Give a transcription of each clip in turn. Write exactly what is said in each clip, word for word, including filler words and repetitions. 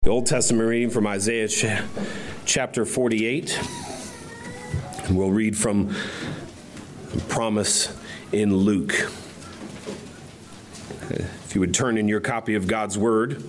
The Old Testament reading from Isaiah ch- chapter forty-eight. And we'll read from the promise in Luke. If you would turn in your copy of God's Word,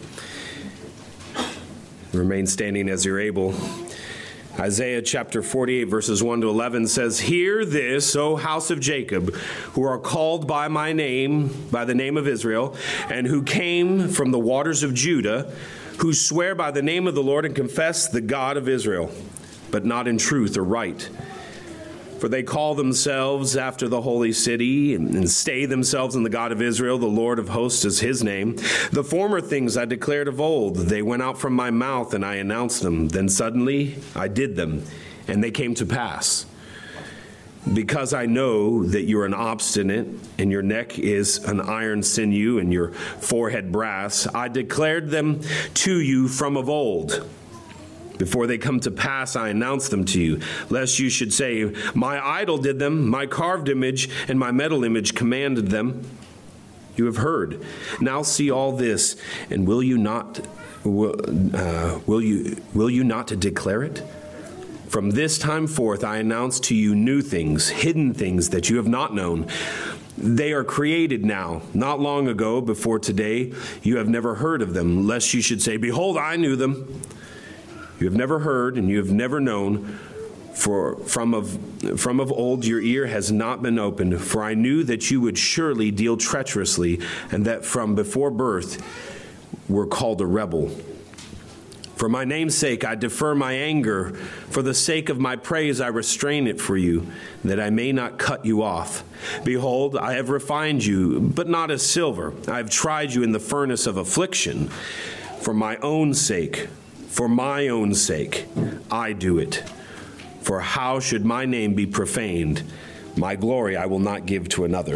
remain standing as you're able. Isaiah chapter forty-eight, verses one to eleven says, "Hear this, O house of Jacob, who are called by my name, by the name of Israel, and who came from the waters of Judah, who swear by the name of the Lord and confess the God of Israel, but not in truth or right. For they call themselves after the holy city and stay themselves in the God of Israel. The Lord of hosts is his name. The former things I declared of old, they went out from my mouth and I announced them. Then suddenly I did them, and they came to pass. Because I know that you're an obstinate, and your neck is an iron sinew, and your forehead brass, I declared them to you from of old. Before they come to pass, I announce them to you, lest you should say, my idol did them, my carved image and my metal image commanded them. You have heard. Now see all this, and will you not, will, uh, will you, will you not declare it? From this time forth, I announce to you new things, hidden things that you have not known. They are created now, not long ago, before today. You have never heard of them, lest you should say, behold, I knew them. You have never heard, and you have never known, for from of, from of old your ear has not been opened. For I knew that you would surely deal treacherously, and that from before birth were called a rebel. For my name's sake, I defer my anger. For the sake of my praise, I restrain it for you, that I may not cut you off. Behold, I have refined you, but not as silver. I have tried you in the furnace of affliction. For my own sake, for my own sake, I do it. For how should my name be profaned? My glory I will not give to another."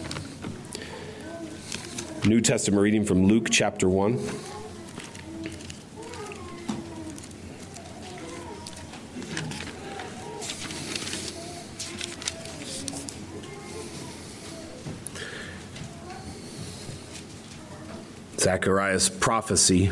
New Testament reading from Luke chapter one. Zechariah's prophecy.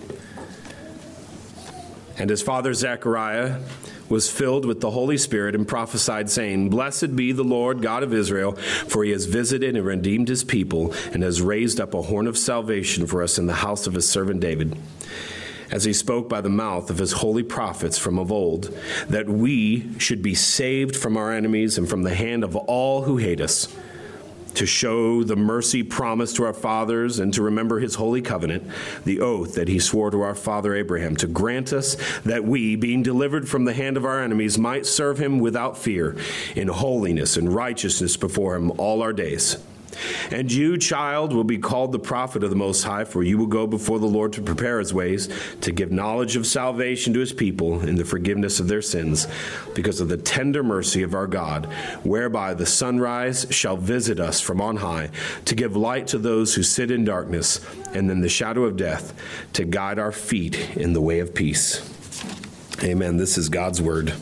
And his father Zechariah was filled with the Holy Spirit and prophesied, saying, Blessed be the Lord God of Israel, for he has visited and redeemed his people, and has raised up a horn of salvation for us in the house of his servant David, as he spoke by the mouth of his holy prophets from of old, that we should be saved from our enemies and from the hand of all who hate us, to show the mercy promised to our fathers and to remember his holy covenant, the oath that he swore to our father Abraham, to grant us that we, being delivered from the hand of our enemies, might serve him without fear, in holiness and righteousness before him all our days. And you, child, will be called the prophet of the Most High, for you will go before the Lord to prepare his ways, to give knowledge of salvation to his people in the forgiveness of their sins, because of the tender mercy of our God, whereby the sunrise shall visit us from on high, to give light to those who sit in darkness and in the shadow of death, to guide our feet in the way of peace. Amen. This is God's word.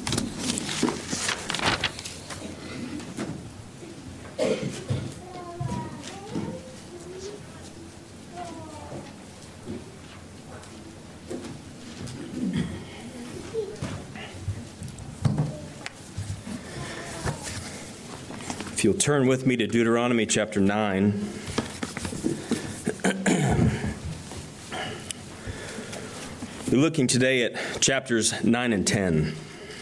If you'll turn with me to Deuteronomy chapter nine. We're looking today at chapters nine and ten.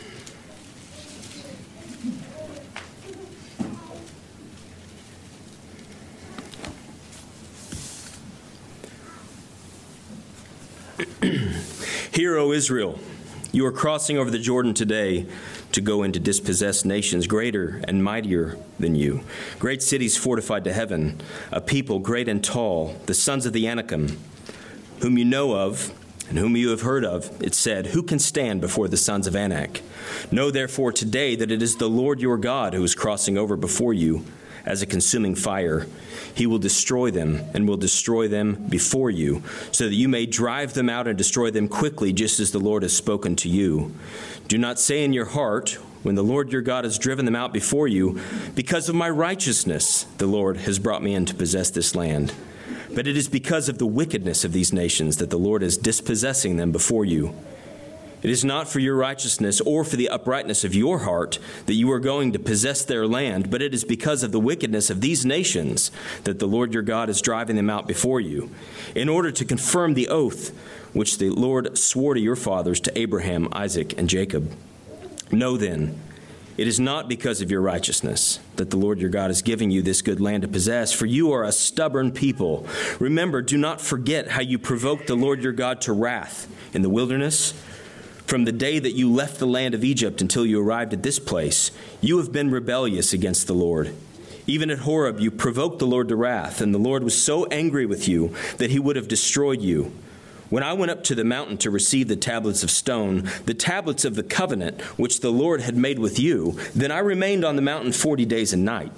Hear, O Israel, you are crossing over the Jordan today to go in to dispossess nations greater and mightier than you, great cities fortified to heaven, a people great and tall, the sons of the Anakim, whom you know of and whom you have heard of. It said, who can stand before the sons of Anak? Know therefore today that it is the Lord your God who is crossing over before you as a consuming fire. He will destroy them and will destroy them before you, so that you may drive them out and destroy them quickly, just as the Lord has spoken to you. Do not say in your heart, when the Lord your God has driven them out before you, because of my righteousness the Lord has brought me in to possess this land. But it is because of the wickedness of these nations that the Lord is dispossessing them before you. It is not for your righteousness or for the uprightness of your heart that you are going to possess their land, but it is because of the wickedness of these nations that the Lord your God is driving them out before you, in order to confirm the oath which the Lord swore to your fathers, to Abraham, Isaac, and Jacob. Know then, it is not because of your righteousness that the Lord your God is giving you this good land to possess, for you are a stubborn people. Remember, do not forget how you provoked the Lord your God to wrath in the wilderness. From the day that you left the land of Egypt until you arrived at this place, you have been rebellious against the Lord. Even at Horeb, you provoked the Lord to wrath, and the Lord was so angry with you that he would have destroyed you. When I went up to the mountain to receive the tablets of stone, the tablets of the covenant which the Lord had made with you, then I remained on the mountain forty days and night.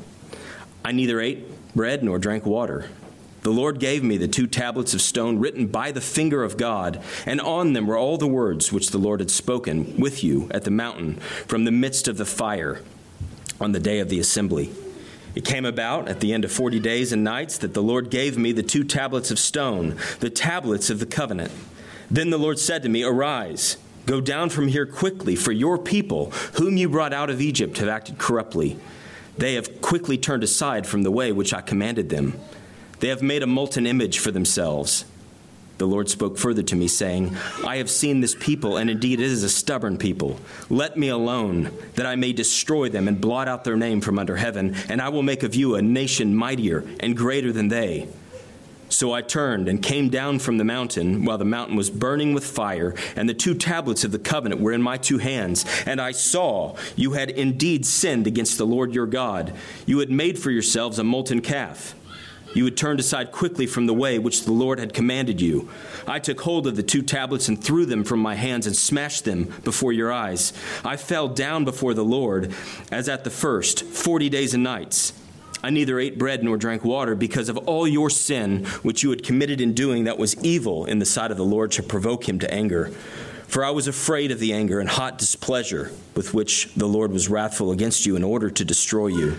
I neither ate bread nor drank water. The Lord gave me the two tablets of stone written by the finger of God, and on them were all the words which the Lord had spoken with you at the mountain from the midst of the fire on the day of the assembly. It came about at the end of forty days and nights that the Lord gave me the two tablets of stone, the tablets of the covenant. Then the Lord said to me, Arise, go down from here quickly, for your people, whom you brought out of Egypt, have acted corruptly. They have quickly turned aside from the way which I commanded them. They have made a molten image for themselves. The Lord spoke further to me, saying, I have seen this people, and indeed it is a stubborn people. Let me alone, that I may destroy them and blot out their name from under heaven, and I will make of you a nation mightier and greater than they. So I turned and came down from the mountain, while the mountain was burning with fire, and the two tablets of the covenant were in my two hands. And I saw you had indeed sinned against the Lord your God. You had made for yourselves a molten calf. You had turned aside quickly from the way which the Lord had commanded you. I took hold of the two tablets and threw them from my hands and smashed them before your eyes. I fell down before the Lord as at the first, forty days and nights. I neither ate bread nor drank water because of all your sin which you had committed in doing that was evil in the sight of the Lord to provoke him to anger. For I was afraid of the anger and hot displeasure with which the Lord was wrathful against you in order to destroy you.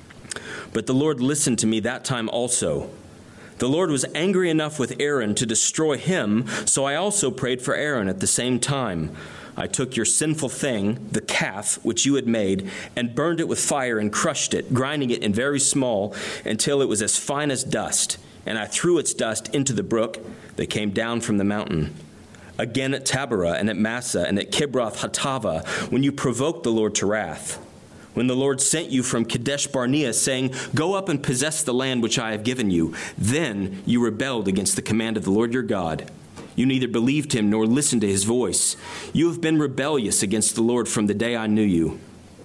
But the Lord listened to me that time also. The Lord was angry enough with Aaron to destroy him, so I also prayed for Aaron at the same time. I took your sinful thing, the calf which you had made, and burned it with fire and crushed it, grinding it in very small until it was as fine as dust. And I threw its dust into the brook that came down from the mountain. Again at Taberah and at Massa and at Kibroth Hattava, when you provoked the Lord to wrath. When the Lord sent you from Kadesh Barnea, saying, Go up and possess the land which I have given you, then you rebelled against the command of the Lord your God. You neither believed him nor listened to his voice. You have been rebellious against the Lord from the day I knew you.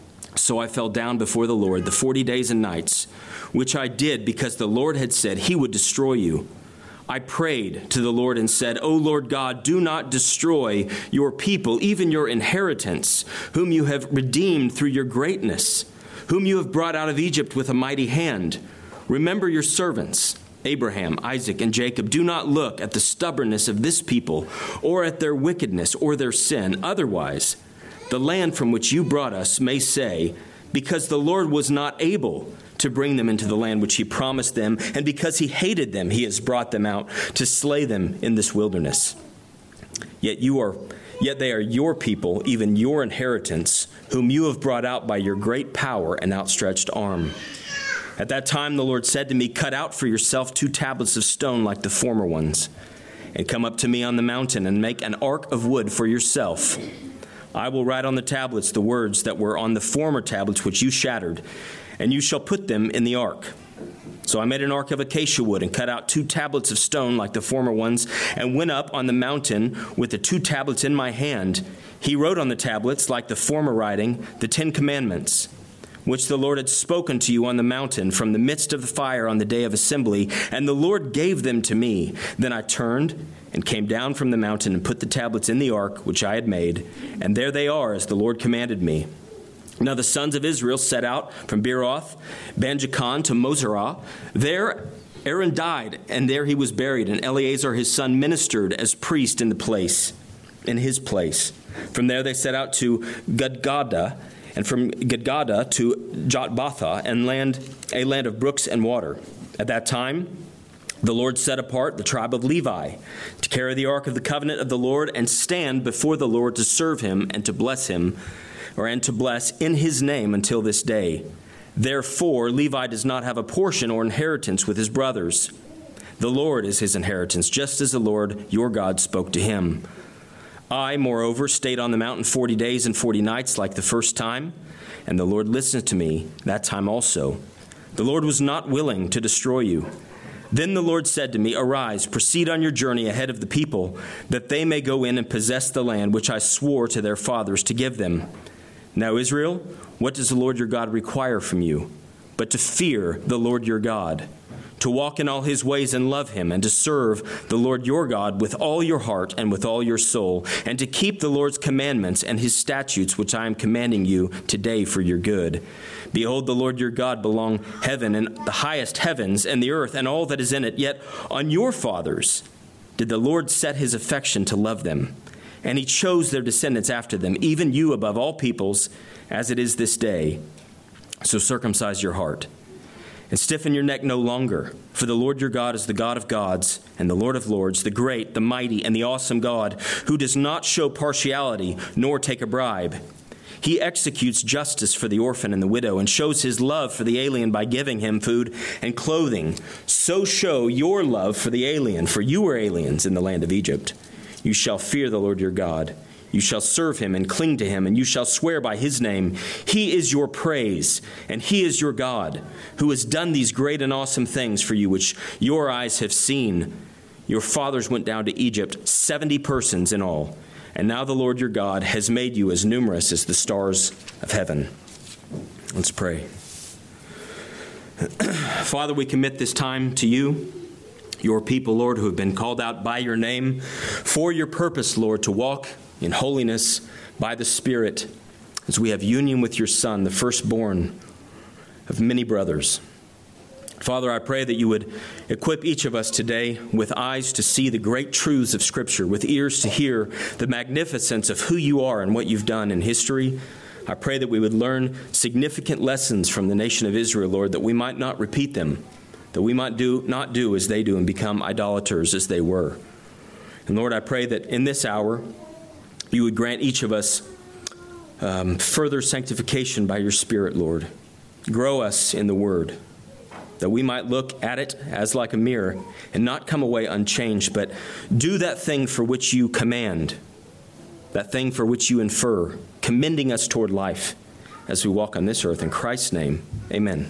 So I fell down before the Lord the forty days and nights, which I did because the Lord had said he would destroy you. I prayed to the Lord and said, O Lord God, do not destroy your people, even your inheritance, whom you have redeemed through your greatness, whom you have brought out of Egypt with a mighty hand. Remember your servants, Abraham, Isaac, and Jacob. Do not look at the stubbornness of this people or at their wickedness or their sin. Otherwise, the land from which you brought us may say, because the Lord was not able to bring them into the land which he promised them, and because he hated them, he has brought them out to slay them in this wilderness. Yet you are, yet they are your people, even your inheritance, whom you have brought out by your great power and outstretched arm. At that time the Lord said to me, Cut out for yourself two tablets of stone like the former ones, and come up to me on the mountain and make an ark of wood for yourself. I will write on the tablets the words that were on the former tablets which you shattered, and you shall put them in the ark. So I made an ark of acacia wood and cut out two tablets of stone like the former ones, and went up on the mountain with the two tablets in my hand. He wrote on the tablets, like the former writing, the Ten Commandments, which the Lord had spoken to you on the mountain from the midst of the fire on the day of assembly. And the Lord gave them to me. Then I turned and came down from the mountain and put the tablets in the ark which I had made. And there they are, as the Lord commanded me. Now the sons of Israel set out from Beeroth, Banjacon to Moserah. There Aaron died, and there he was buried, and Eleazar his son ministered as priest in the place, in his place. From there they set out to Gudgodah, and from Gudgodah to Jotbatha, and land a land of brooks and water. At that time The Lord set apart the tribe of Levi to carry the ark of the covenant of the Lord and stand before the Lord to serve him and to bless him, or and to bless in his name until this day. Therefore, Levi does not have a portion or inheritance with his brothers. The Lord is his inheritance, just as the Lord your God spoke to him. I, moreover, stayed on the mountain forty days and forty nights like the first time, and the Lord listened to me that time also. The Lord was not willing to destroy you. Then the Lord said to me, Arise, proceed on your journey ahead of the people, that they may go in and possess the land which I swore to their fathers to give them. Now, Israel, what does the Lord your God require from you? But to fear the Lord your God, to walk in all his ways and love him, and to serve the Lord your God with all your heart and with all your soul, and to keep the Lord's commandments and his statutes, which I am commanding you today for your good. Behold, the Lord your God belong heaven and the highest heavens and the earth and all that is in it. Yet on your fathers did the Lord set his affection to love them, and he chose their descendants after them, even you above all peoples, as it is this day. So circumcise your heart and stiffen your neck no longer, for the Lord your God is the God of gods and the Lord of lords, the great, the mighty, and the awesome God, who does not show partiality nor take a bribe. He executes justice for the orphan and the widow and shows his love for the alien by giving him food and clothing. So show your love for the alien, for you were aliens in the land of Egypt. You shall fear the Lord your God. You shall serve him and cling to him, and you shall swear by his name. He is your praise, and he is your God, who has done these great and awesome things for you, which your eyes have seen. Your fathers went down to Egypt, seventy persons in all. And now the Lord your God has made you as numerous as the stars of heaven. Let's pray. Father, we commit this time to you, your people, Lord, who have been called out by your name for your purpose, Lord, to walk in holiness by the Spirit as we have union with your Son, the firstborn of many brothers. Father, I pray that you would equip each of us today with eyes to see the great truths of Scripture, with ears to hear the magnificence of who you are and what you've done in history. I pray that we would learn significant lessons from the nation of Israel, Lord, that we might not repeat them, that we might do not do as they do and become idolaters as they were. And Lord, I pray that in this hour you would grant each of us um, further sanctification by your Spirit, Lord. Grow us in the Word, that we might look at it as like a mirror and not come away unchanged, but do that thing for which you command, that thing for which you infer, commending us toward life as we walk on this earth. In Christ's name, amen.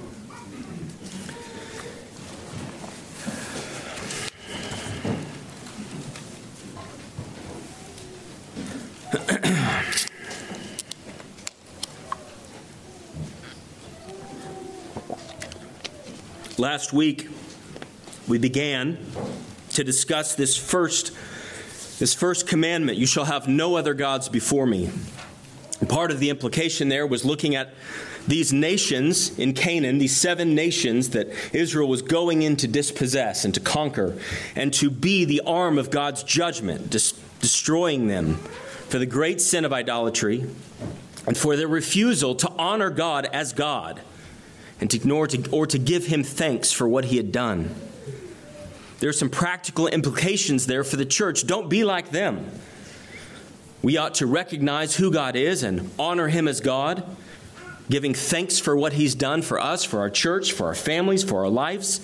Last week, we began to discuss this first, this first commandment, you shall have no other gods before me. And part of the implication there was looking at these nations in Canaan, these seven nations that Israel was going in to dispossess and to conquer, and to be the arm of God's judgment, dis- destroying them for the great sin of idolatry and for their refusal to honor God as God, and to ignore to, or to give him thanks for what he had done. There are some practical implications there for the church. Don't be like them. We ought to recognize who God is and honor him as God, giving thanks for what he's done for us, for our church, for our families, for our lives.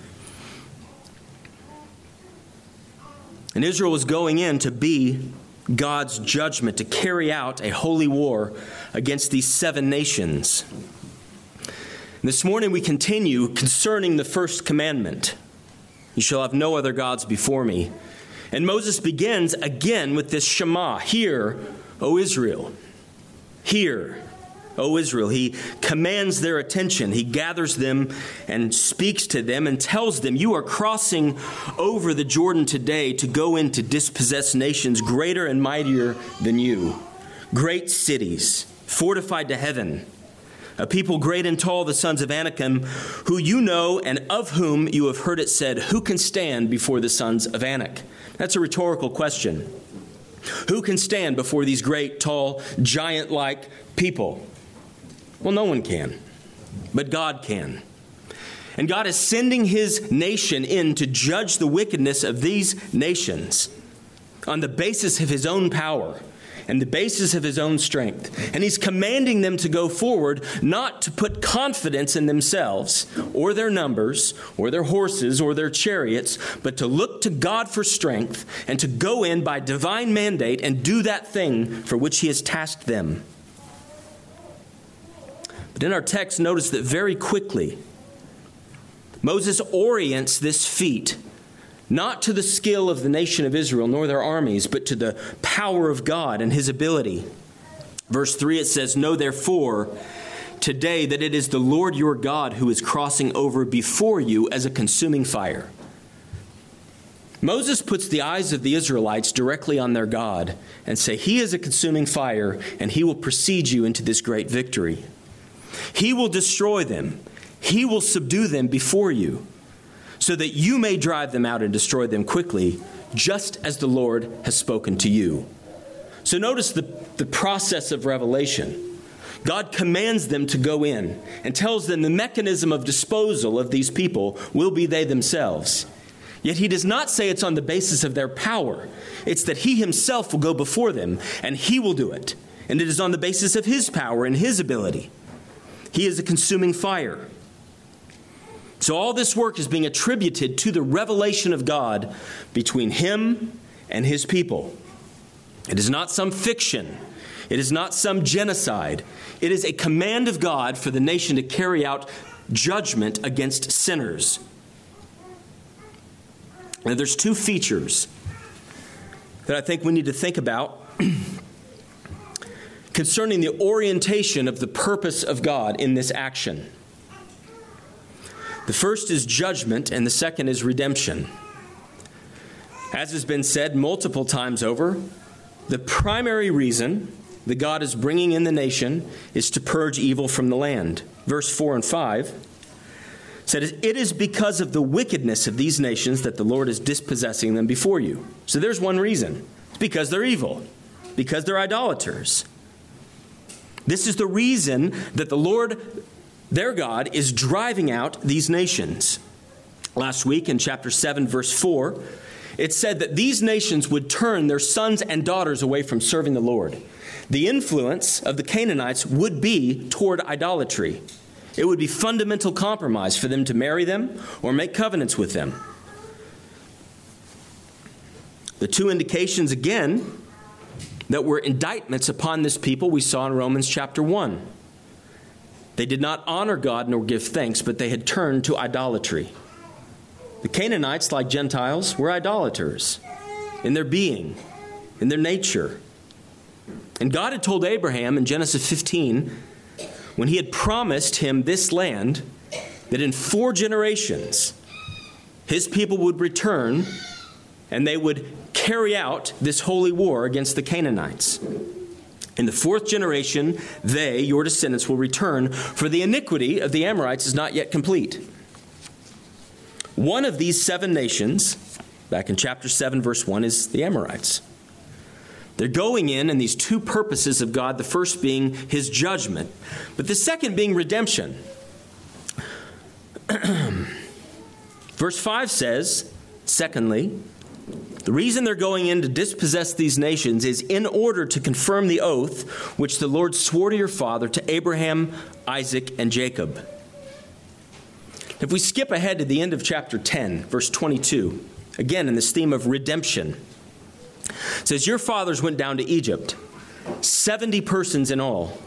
And Israel was going in to be God's judgment, to carry out a holy war against these seven nations. This morning we continue concerning the first commandment. You shall have no other gods before me. And Moses begins again with this Shema. Hear, O Israel. Hear, O Israel. He commands their attention. He gathers them and speaks to them and tells them, you are crossing over the Jordan today to go in to dispossess nations greater and mightier than you. Great cities, fortified to heaven. A people great and tall, the sons of Anakim, who you know and of whom you have heard it said, who can stand before the sons of Anak? That's a rhetorical question. Who can stand before these great, tall, giant-like people? Well, no one can, but God can. And God is sending his nation in to judge the wickedness of these nations on the basis of his own power and the basis of his own strength. And he's commanding them to go forward, not to put confidence in themselves or their numbers or their horses or their chariots, but to look to God for strength and to go in by divine mandate and do that thing for which he has tasked them. But in our text, notice that very quickly, Moses orients this feat not to the skill of the nation of Israel nor their armies, but to the power of God and his ability. Verse three, it says, "Know therefore today that it is the Lord your God who is crossing over before you as a consuming fire." Moses puts the eyes of the Israelites directly on their God and say, he is a consuming fire and he will precede you into this great victory. He will destroy them. He will subdue them before you, so that you may drive them out and destroy them quickly, just as the Lord has spoken to you. So notice the, the process of revelation. God commands them to go in and tells them the mechanism of disposal of these people will be they themselves. Yet he does not say it's on the basis of their power. It's that he himself will go before them and he will do it. And it is on the basis of his power and his ability. He is a consuming fire. So all this work is being attributed to the revelation of God between him and his people. It is not some fiction. It is not some genocide. It is a command of God for the nation to carry out judgment against sinners. Now there's two features that I think we need to think about concerning the orientation of the purpose of God in this action. The first is judgment, and the second is redemption. As has been said multiple times over, the primary reason that God is bringing in the nation is to purge evil from the land. Verse four and five said, "It is because of the wickedness of these nations that the Lord is dispossessing them before you." So there's one reason. It's because they're evil, because they're idolaters. This is the reason that the Lord, their God, is driving out these nations. Last week in chapter seven, verse four, it said that these nations would turn their sons and daughters away from serving the Lord. The influence of the Canaanites would be toward idolatry. It would be fundamental compromise for them to marry them or make covenants with them. The two indications, again, that were indictments upon this people we saw in Romans chapter one. They did not honor God nor give thanks, but they had turned to idolatry. The Canaanites, like Gentiles, were idolaters in their being, in their nature. And God had told Abraham in Genesis fifteen, when he had promised him this land, that in four generations his people would return and they would carry out this holy war against the Canaanites. In the fourth generation, they, your descendants, will return, for the iniquity of the Amorites is not yet complete. One of these seven nations, back in chapter seven, verse one, is the Amorites. They're going in in these two purposes of God, the first being his judgment, but the second being redemption. Verse five says, secondly, the reason they're going in to dispossess these nations is in order to confirm the oath which the Lord swore to your father, to Abraham, Isaac, and Jacob. If we skip ahead to the end of chapter ten, verse twenty-two, again in this theme of redemption, it says, your fathers went down to Egypt, seventy persons in all.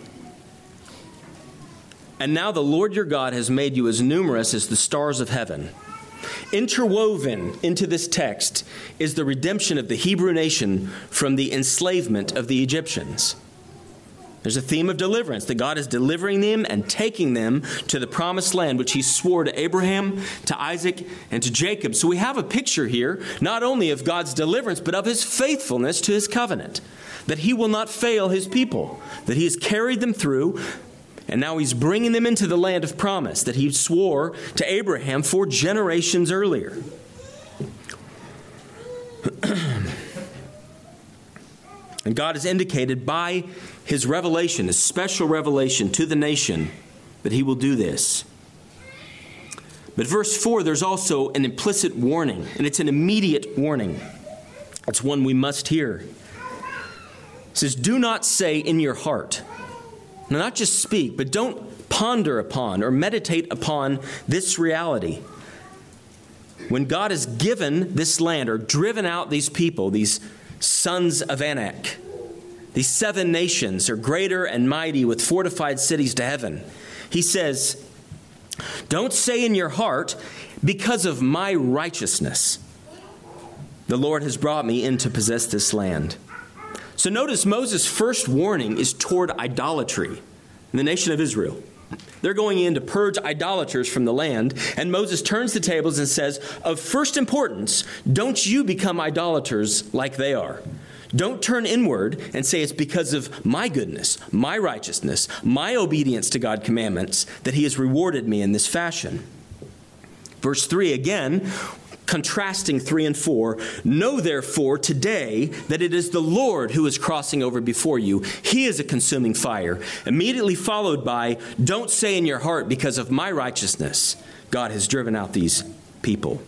And now the Lord your God has made you as numerous as the stars of heaven. Interwoven into this text is the redemption of the Hebrew nation from the enslavement of the Egyptians. There's a theme of deliverance, that God is delivering them and taking them to the promised land, which he swore to Abraham, to Isaac, and to Jacob. So we have a picture here, not only of God's deliverance, but of his faithfulness to his covenant, that he will not fail his people, that he has carried them through, and now he's bringing them into the land of promise that he swore to Abraham four generations earlier. And God has indicated by his revelation, his special revelation to the nation, that he will do this. But verse four, there's also an implicit warning, and it's an immediate warning. It's one we must hear. It says, do not say in your heart. Now, not just speak, but don't ponder upon or meditate upon this reality. When God has given this land or driven out these people, these sons of Anak, these seven nations are greater and mighty with fortified cities to heaven. He says, don't say in your heart, because of my righteousness, the Lord has brought me in to possess this land. So notice Moses' first warning is toward idolatry in the nation of Israel. They're going in to purge idolaters from the land, and Moses turns the tables and says, of first importance, don't you become idolaters like they are. Don't turn inward and say it's because of my goodness, my righteousness, my obedience to God's commandments that he has rewarded me in this fashion. Verse three again, contrasting three and four, know therefore today that it is the Lord who is crossing over before you. He is a consuming fire. Immediately followed by, don't say in your heart, because of my righteousness, God has driven out these people.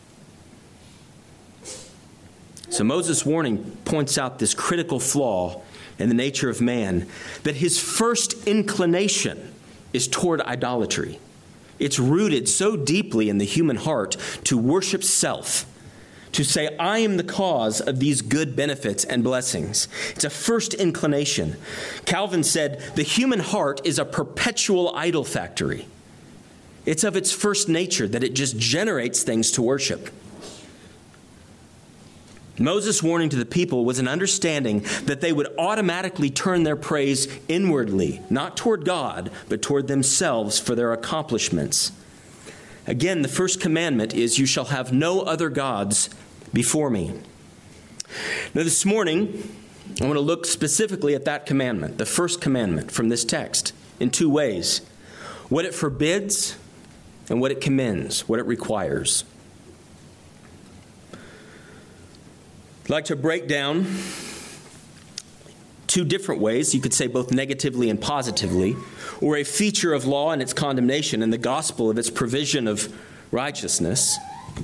So Moses' warning points out this critical flaw in the nature of man, that his first inclination is toward idolatry. It's rooted so deeply in the human heart to worship self, to say, I am the cause of these good benefits and blessings. It's a first inclination. Calvin said, the human heart is a perpetual idol factory. It's of its first nature that it just generates things to worship. Moses' warning to the people was an understanding that they would automatically turn their praise inwardly, not toward God, but toward themselves for their accomplishments. Again, the first commandment is, you shall have no other gods before me. Now this morning, I want to look specifically at that commandment, the first commandment from this text, in two ways. What it forbids and what it commends, what it requires. I'd like to break down two different ways, you could say both negatively and positively, or a feature of law and its condemnation and the gospel of its provision of righteousness.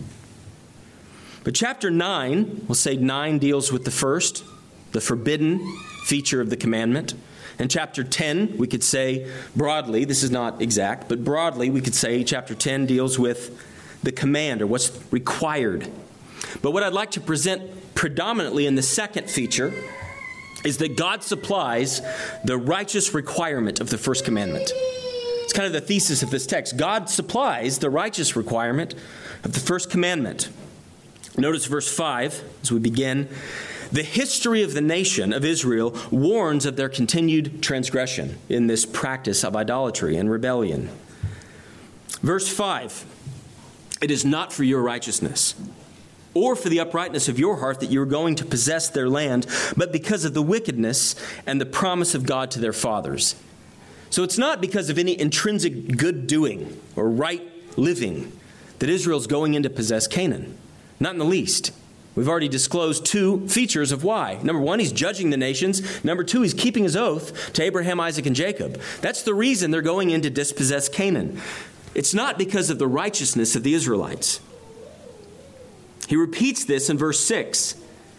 But chapter nine, we'll say nine deals with the first, the forbidden feature of the commandment. And chapter ten, we could say broadly, this is not exact, but broadly we could say chapter ten deals with the command or what's required. But what I'd like to present predominantly in the second feature is that God supplies the righteous requirement of the first commandment. It's kind of the thesis of this text. God supplies the righteous requirement of the first commandment. Notice verse five as we begin. The history of the nation of Israel warns of their continued transgression in this practice of idolatry and rebellion. Verse five, it is not for your righteousness or for the uprightness of your heart that you are going to possess their land, but because of the wickedness and the promise of God to their fathers. So it's not because of any intrinsic good doing or right living that Israel's going in to possess Canaan. Not in the least. We've already disclosed two features of why. Number one, he's judging the nations. Number two, he's keeping his oath to Abraham, Isaac, and Jacob. That's the reason they're going in to dispossess Canaan. It's not because of the righteousness of the Israelites. He repeats this in verse six.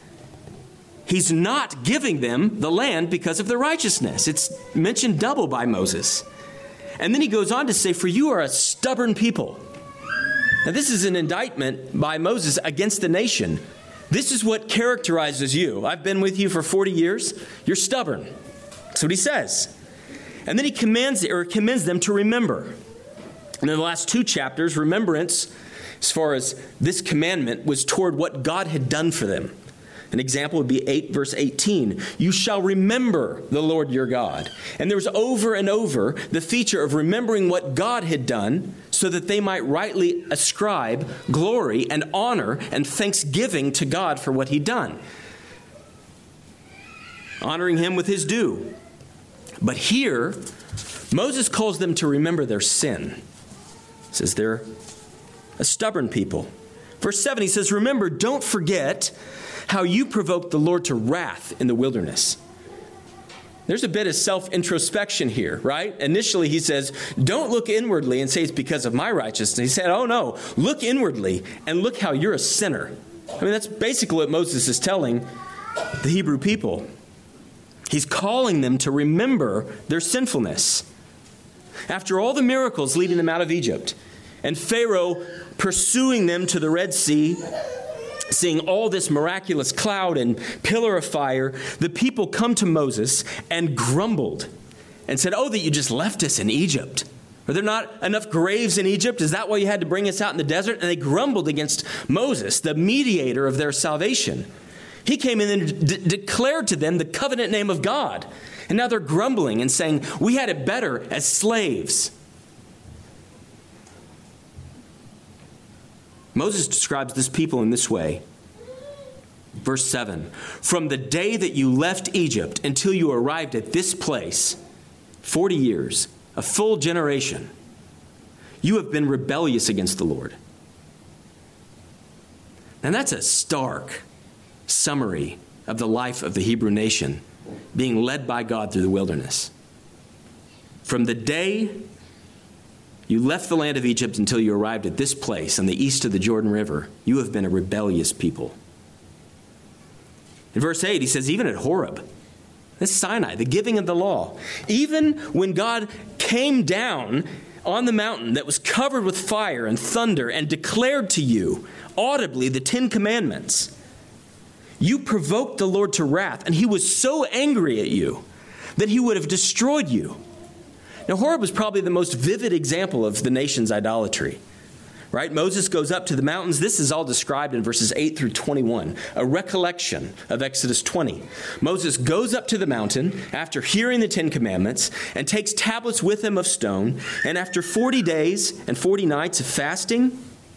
He's not giving them the land because of their righteousness. It's mentioned double by Moses. And then he goes on to say, for you are a stubborn people. Now this is an indictment by Moses against the nation. This is what characterizes you. I've been with you for forty years. You're stubborn. That's what he says. And then he commands or commends them to remember. And in the last two chapters, remembrance, as far as this commandment, was toward what God had done for them. An example would be eight, verse eighteen. You shall remember the Lord your God. And there was over and over the feature of remembering what God had done so that they might rightly ascribe glory and honor and thanksgiving to God for what he'd done. Honoring him with his due. But here, Moses calls them to remember their sin. He says they're a stubborn people. Verse seven, he says, remember, don't forget how you provoked the Lord to wrath in the wilderness. There's a bit of self-introspection here, right? Initially, he says, don't look inwardly and say it's because of my righteousness. He said, oh no, look inwardly and look how you're a sinner. I mean, that's basically what Moses is telling the Hebrew people. He's calling them to remember their sinfulness. After all the miracles leading them out of Egypt, and Pharaoh pursuing them to the Red Sea, seeing all this miraculous cloud and pillar of fire, the people come to Moses and grumbled and said, oh, that you just left us in Egypt. Are there not enough graves in Egypt? Is that why you had to bring us out in the desert? And they grumbled against Moses, the mediator of their salvation. He came in and de- declared to them the covenant name of God. And now they're grumbling and saying, we had it better as slaves. Moses describes this people in this way. Verse seven, from the day that you left Egypt until you arrived at this place, forty years, a full generation, you have been rebellious against the Lord. And that's a stark summary of the life of the Hebrew nation being led by God through the wilderness. From the day you left the land of Egypt until you arrived at this place on the east of the Jordan River, you have been a rebellious people. In verse eight, he says, even at Horeb, that's Sinai, the giving of the law, even when God came down on the mountain that was covered with fire and thunder and declared to you audibly the Ten Commandments, you provoked the Lord to wrath, and he was so angry at you that he would have destroyed you. Now, Horeb was probably the most vivid example of the nation's idolatry, right? Moses goes up to the mountains. This is all described in verses eight through twenty-one, a recollection of Exodus twenty. Moses goes up to the mountain after hearing the Ten Commandments and takes tablets with him of stone. And after forty days and forty nights of fasting,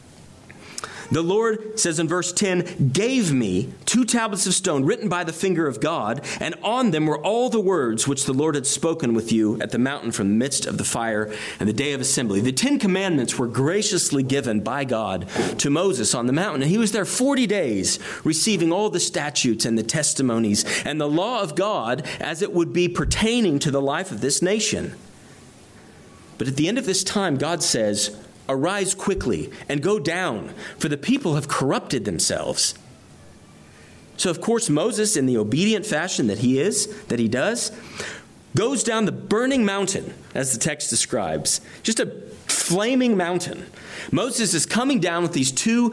the Lord, says in verse ten, gave me two tablets of stone written by the finger of God, and on them were all the words which the Lord had spoken with you at the mountain from the midst of the fire and the day of assembly. The Ten Commandments were graciously given by God to Moses on the mountain, and he was there forty days receiving all the statutes and the testimonies and the law of God as it would be pertaining to the life of this nation. But at the end of this time, God says, arise quickly and go down, for the people have corrupted themselves. So, of course, Moses, in the obedient fashion that he is, that he does, goes down the burning mountain, as the text describes, just a flaming mountain. Moses is coming down with these two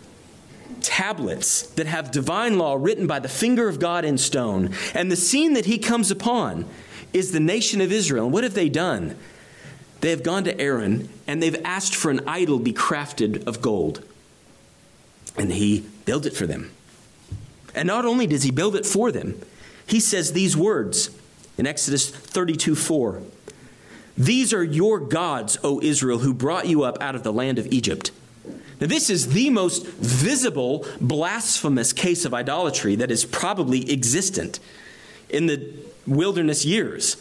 tablets that have divine law written by the finger of God in stone. And the scene that he comes upon is the nation of Israel. And what have they done? They have gone to Aaron and they've asked for an idol be crafted of gold. And he built it for them. And not only does he build it for them, he says these words in Exodus thirty-two four. These are your gods, O Israel, who brought you up out of the land of Egypt. Now, this is the most visible, blasphemous case of idolatry that is probably existent in the wilderness years.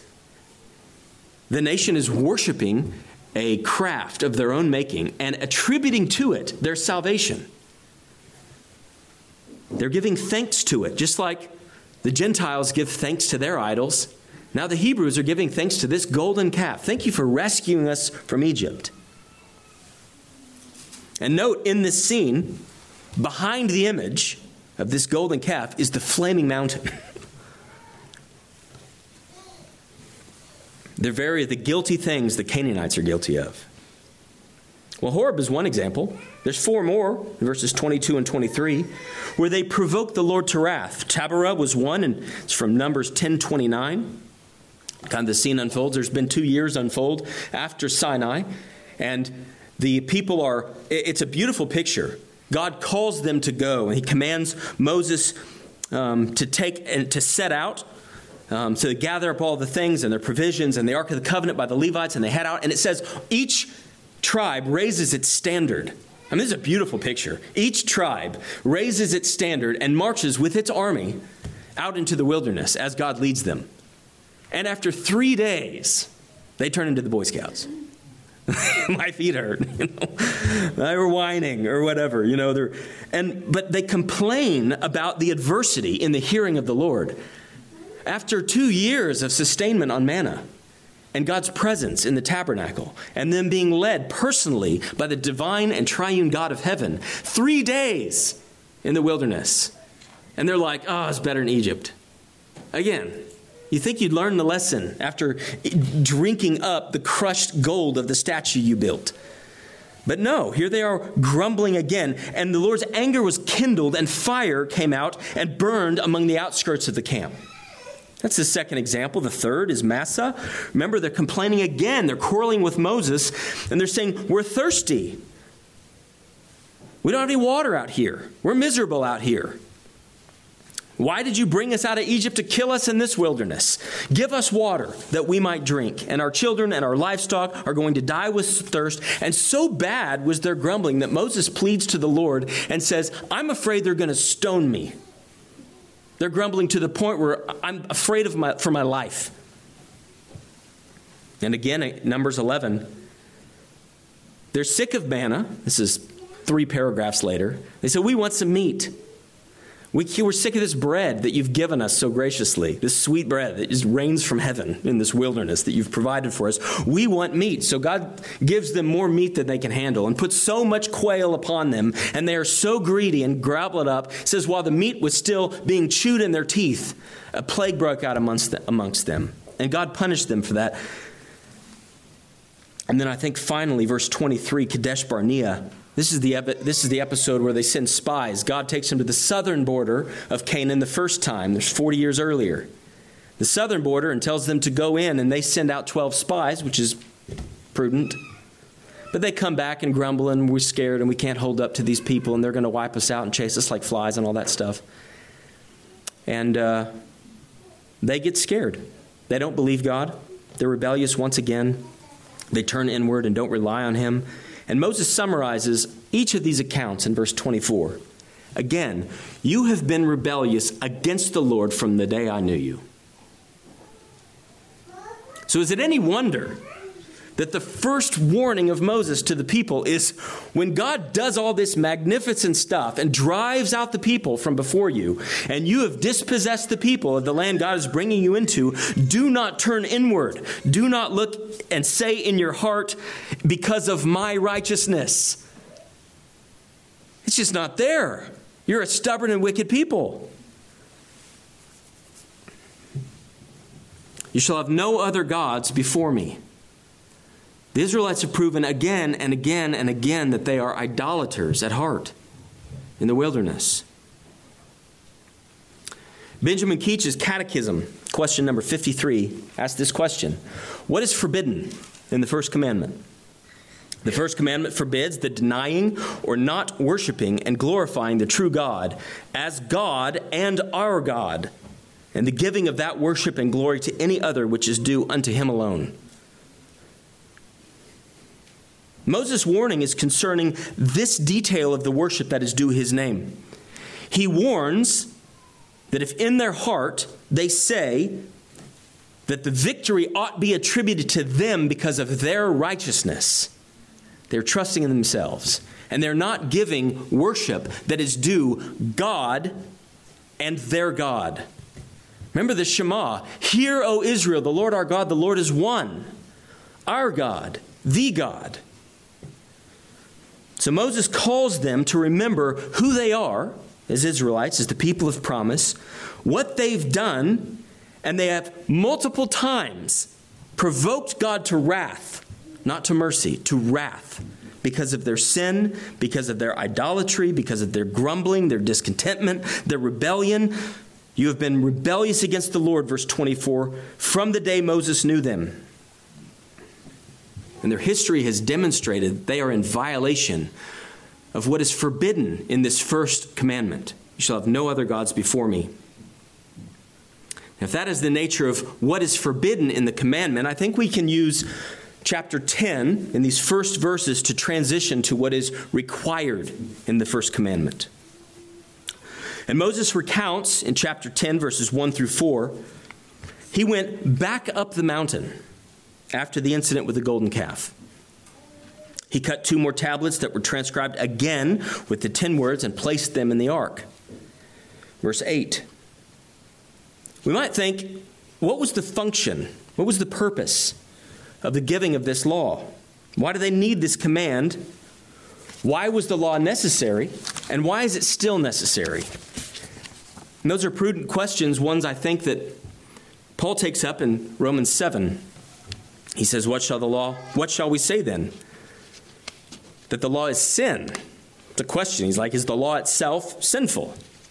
The nation is worshiping a craft of their own making and attributing to it their salvation. They're giving thanks to it, just like the Gentiles give thanks to their idols. Now the Hebrews are giving thanks to this golden calf. Thank you for rescuing us from Egypt. And note in this scene, behind the image of this golden calf is the flaming mountain. They're very the guilty things the Canaanites are guilty of. Well, Horeb is one example. There's four more, verses twenty-two and twenty-three, where they provoke the Lord to wrath. Taberah was one, and it's from Numbers ten twenty-nine. Kind of the scene unfolds. There's been two years unfold after Sinai, and the people are, it's a beautiful picture. God calls them to go, and he commands Moses um, to take and to set out. Um, so they gather up all the things and their provisions and the Ark of the Covenant by the Levites, and they head out. And it says each tribe raises its standard. I mean, this is a beautiful picture. Each tribe raises its standard and marches with its army out into the wilderness as God leads them. And after three days, they turn into the Boy Scouts. My feet hurt. You know? They were whining or whatever. You know, they're and but they complain about the adversity in the hearing of the Lord. after two years of sustainment on manna and God's presence in the tabernacle and them being led personally by the divine and triune God of heaven, three days in the wilderness. And they're like, oh, it's better in Egypt. Again, you think you'd learn the lesson after drinking up the crushed gold of the statue you built. But no, here they are grumbling again, and the Lord's anger was kindled, and fire came out and burned among the outskirts of the camp. That's the second example. The third is Massah. Remember, they're complaining again. They're quarreling with Moses, and they're saying, we're thirsty. We don't have any water out here. We're miserable out here. Why did you bring us out of Egypt to kill us in this wilderness? Give us water that we might drink, and our children and our livestock are going to die with thirst. And so bad was their grumbling that Moses pleads to the Lord and says, I'm afraid they're going to stone me. They're grumbling to the point where I'm afraid of my, for my life. And again, Numbers eleven, they're sick of manna. This is three paragraphs later. They say, we want some meat. We, we're sick of this bread that you've given us so graciously, this sweet bread that just rains from heaven in this wilderness that you've provided for us. We want meat. So God gives them more meat than they can handle and puts so much quail upon them, and they are so greedy and gobble it up. It says, while the meat was still being chewed in their teeth, a plague broke out amongst, the, amongst them. And God punished them for that. And then I think finally, verse twenty-three, Kadesh Barnea. This is the this is the episode where they send spies. God takes them to the southern border of Canaan the first time. There's forty years earlier. The southern border, and tells them to go in, and they send out twelve spies, which is prudent. But they come back and grumble, and we're scared, and we can't hold up to these people, and they're going to wipe us out and chase us like flies and all that stuff. And uh, they get scared. They don't believe God. They're rebellious once again. They turn inward and don't rely on him. And Moses summarizes each of these accounts in verse twenty-four. Again, you have been rebellious against the Lord from the day I knew you. So is it any wonder that the first warning of Moses to the people is when God does all this magnificent stuff and drives out the people from before you, and you have dispossessed the people of the land God is bringing you into, do not turn inward. Do not look and say in your heart, because of my righteousness. It's just not there. You're a stubborn and wicked people. You shall have no other gods before me. The Israelites have proven again and again and again that they are idolaters at heart in the wilderness. Benjamin Keach's Catechism, question number fifty-three, asks this question. What is forbidden in the first commandment? The first commandment forbids the denying or not worshiping and glorifying the true God as God and our God, and the giving of that worship and glory to any other which is due unto him alone. Moses' warning is concerning this detail of the worship that is due his name. He warns that if in their heart they say that the victory ought be attributed to them because of their righteousness, they're trusting in themselves, and they're not giving worship that is due God and their God. Remember the Shema. Hear, O Israel, the Lord our God, the Lord is one. Our God, the God. So Moses calls them to remember who they are as Israelites, as the people of promise, what they've done, and they have multiple times provoked God to wrath, not to mercy, to wrath, because of their sin, because of their idolatry, because of their grumbling, their discontentment, their rebellion. You have been rebellious against the Lord, verse twenty-four, from the day Moses knew them. And their history has demonstrated they are in violation of what is forbidden in this first commandment. You shall have no other gods before me. If that is the nature of what is forbidden in the commandment, I think we can use chapter ten in these first verses to transition to what is required in the first commandment. And Moses recounts in chapter ten, verses one through four, he went back up the mountain after the incident with the golden calf. He cut two more tablets that were transcribed again with the ten words and placed them in the ark. Verse eight. we might think, what was the function? What was the purpose of the giving of this law? Why do they need this command? Why was the law necessary? And why is it still necessary? And those are prudent questions, ones I think that Paul takes up in Romans seven. He says, what shall the law, what shall we say then? That the law is sin. It's a question. He's like, is the law itself sinful?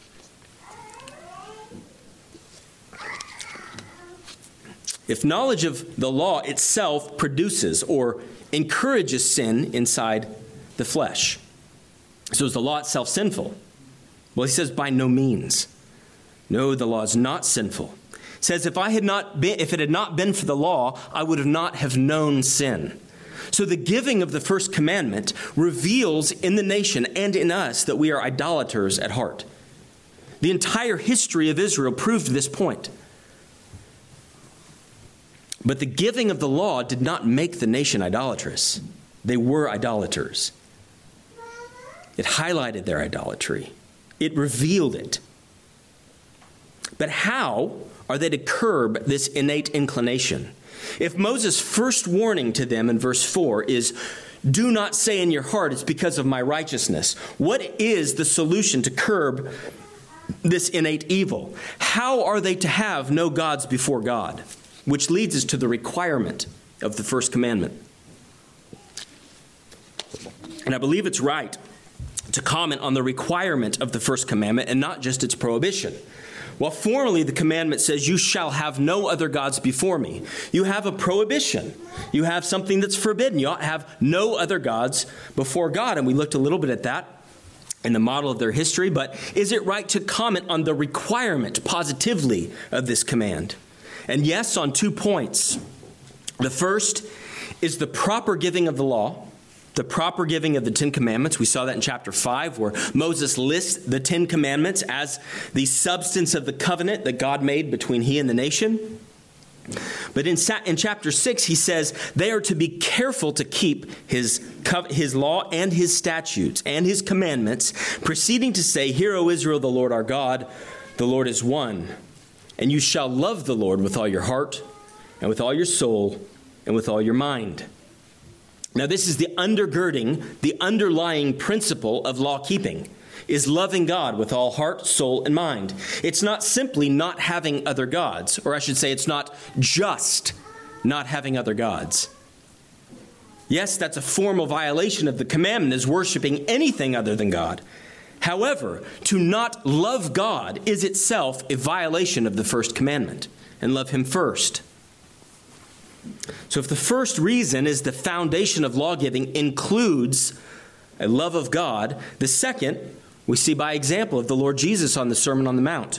If knowledge of the law itself produces or encourages sin inside the flesh, so is the law itself sinful? Well, he says, by no means. No, the law is not sinful. He says, if I had not been, if it had not been for the law, I would have not have known sin. So the giving of the first commandment reveals in the nation and in us that we are idolaters at heart. The entire history of Israel proved this point. But the giving of the law did not make the nation idolatrous. They were idolaters. It highlighted their idolatry. It revealed it. But how are they to curb this innate inclination? If Moses' first warning to them in verse four is, do not say in your heart, it's because of my righteousness, what is the solution to curb this innate evil? How are they to have no gods before God? Which leads us to the requirement of the first commandment. And I believe it's right to comment on the requirement of the first commandment and not just its prohibition. While formally the commandment says, you shall have no other gods before me, you have a prohibition. You have something that's forbidden. You ought to have no other gods before God. And we looked a little bit at that in the model of their history. But is it right to comment on the requirement positively of this command? And yes, on two points. The first is the proper giving of the law, the proper giving of the Ten Commandments. We saw that in chapter five, where Moses lists the Ten Commandments as the substance of the covenant that God made between he and the nation. But in, in chapter six, he says they are to be careful to keep his, his law and his statutes and his commandments, proceeding to say, hear, O Israel, the Lord our God, the Lord is one. And you shall love the Lord with all your heart and with all your soul and with all your mind. Now, this is the undergirding, the underlying principle of law keeping, is loving God with all heart, soul, and mind. It's not simply not having other gods, or I should say it's not just not having other gods. Yes, that's a formal violation of the commandment, is worshiping anything other than God. However, to not love God is itself a violation of the first commandment, and love him first. So if the first reason is the foundation of law-giving includes a love of God, the second we see by example of the Lord Jesus on the Sermon on the Mount.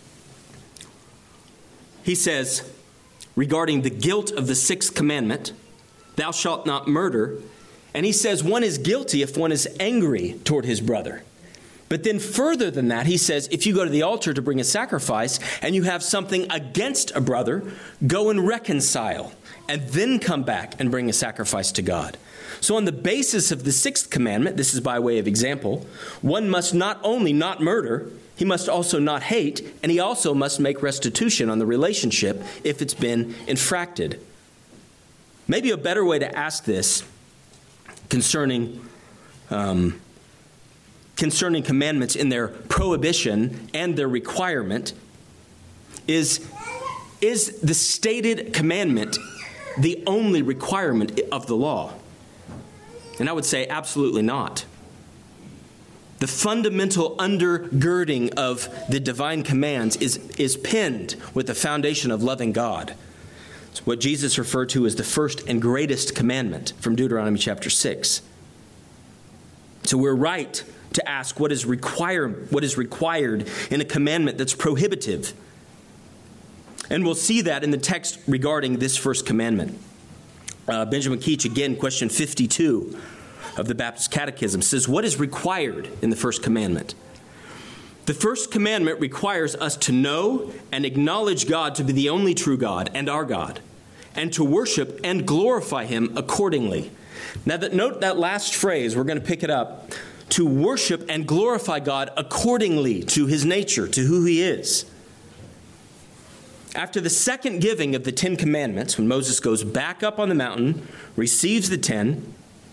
He says, regarding the guilt of the sixth commandment, thou shalt not murder, and he says one is guilty if one is angry toward his brother. But then further than that, he says, if you go to the altar to bring a sacrifice and you have something against a brother, go and reconcile and then come back and bring a sacrifice to God. So on the basis of the sixth commandment, this is by way of example, one must not only not murder, he must also not hate, and he also must make restitution on the relationship if it's been infracted. Maybe a better way to ask this concerning um, concerning commandments in their prohibition and their requirement is, is the stated commandment the only requirement of the law? And I would say absolutely not. The fundamental undergirding of the divine commands is, is pinned with the foundation of loving God. It's what Jesus referred to as the first and greatest commandment from Deuteronomy chapter six. So we're right to ask what is required, what is required in a commandment that's prohibitive. And we'll see that in the text regarding this first commandment. Uh, Benjamin Keach, again, question fifty-two of the Baptist Catechism, says, what is required in the first commandment? The first commandment requires us to know and acknowledge God to be the only true God and our God, and to worship and glorify him accordingly. Now, that, note that last phrase, we're going to pick it up. To worship and glorify God accordingly to his nature, to who he is. After the second giving of the Ten Commandments, when Moses goes back up on the mountain, receives the ten,